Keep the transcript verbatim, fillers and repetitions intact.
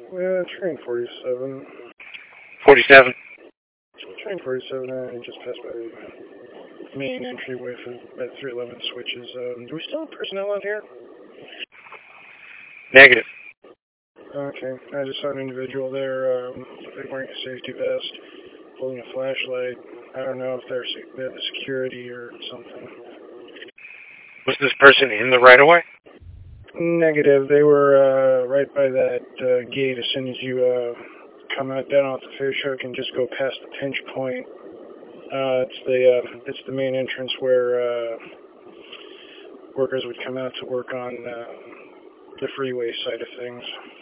Uh, train forty-seven. forty-seven. Train forty-seven, I just passed by the main entryway for that three eleven switches. Um, do we still have personnel out here? Negative. Okay, I just saw an individual there, um, wearing a safety vest, holding a flashlight. I don't know if they're they're the security or something. Was this person in the right-of-way? Negative. They were uh, right by that uh, gate as soon as you uh, come out down off the fish hook and just go past the pinch point. Uh, it's the uh, it's the main entrance where uh, workers would come out to work on uh, the freeway side of things.